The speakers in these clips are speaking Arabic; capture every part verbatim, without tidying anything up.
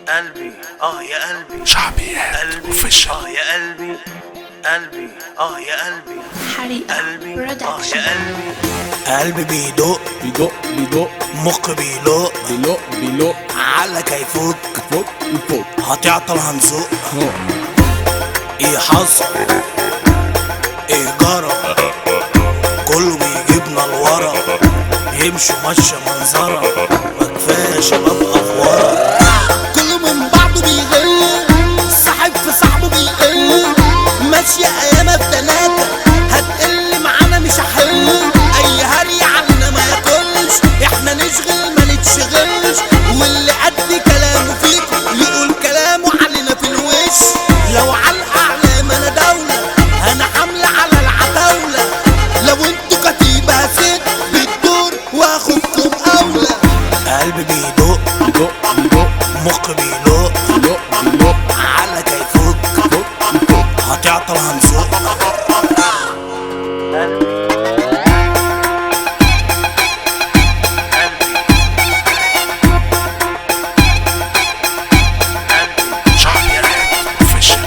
قلبي اه يا قلبي شعبيات قلبي اوفيشال. اه يا قلبي قلبي اه يا قلبي حريقة قلبي اه برودكشن. يا قلبي قلبي بيدق بيدق بيدق مخ بيلق بيلق بيلق على كيفوك فوق وفوق. هتعطل هنزق. هو ايه حصل ايه جرى كله بيجيبنا لورا يمشوا مشى منظرة ما كفاية شباب افورة كله من بعضه بيغل صاحب في صاحبه بيقل ماشية ايامها بتلاتة هتقل معانا مش هحل اي هري علينا ما ياكلش احنا نشغل ما نتشغلش واللي قد كلامه فيكم يقول كلامه علينا في الوش لو على الاعلام انا دولة انا حاملة على العتاولة لو انتوا كتيبة هسيت بتدور واخدكم اولى قلبي بيدق بيدق بيدق مخ بيلق بيلق بيلق على كيفوك فوق وفوق. هتعطل هنزق. شعبيات اوفيشال.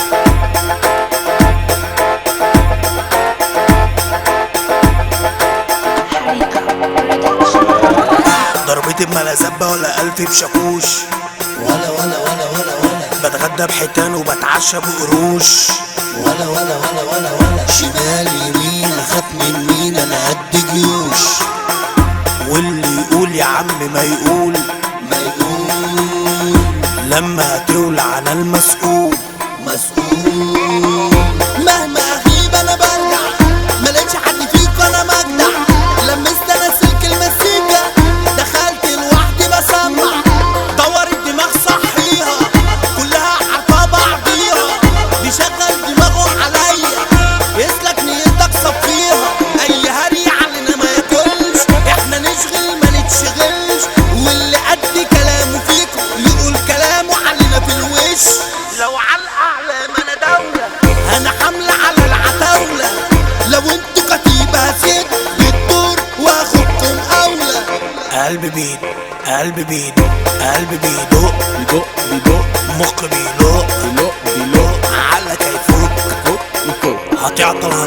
حريقة برودكشن. ضربتي بملازبة ولا ألفي بشاكوش ولا ولا ولا ولا ولا بتغدى بحيتان وبتعشى بقروش ولا ولا ولا ولا ولا شمال يمين اخاف من مين انا قد جيوش واللي يقول يا عم ما يقول ما يقول لما هتولع انا المسؤول مسؤول مهما اغيب انا برجع ملقتش حد فيكم انا مجدع لمست انا سلك المزيكا دخلت لوحدي بسمع دور الدماغ صحيها كلها عارفه بعضيها بيشغل دماغه عليا يسلك نيتك صفيها اي هري علينا ما ياكلش احنا نشغل ما نتشغلش واللي قد كلامه فيكم يقول كلامه علينا في الوش لو على الاعلام انا دولة انا حاملة على العتاولة لو انتوا كتيبة هسيب بتدور واخدكم اولى قلبي بيد قلبي بيد قلبي بيدق بيدق بيدق مخ بيلق بيلق بيلق على كيفوك فوق وفوق. هتعطل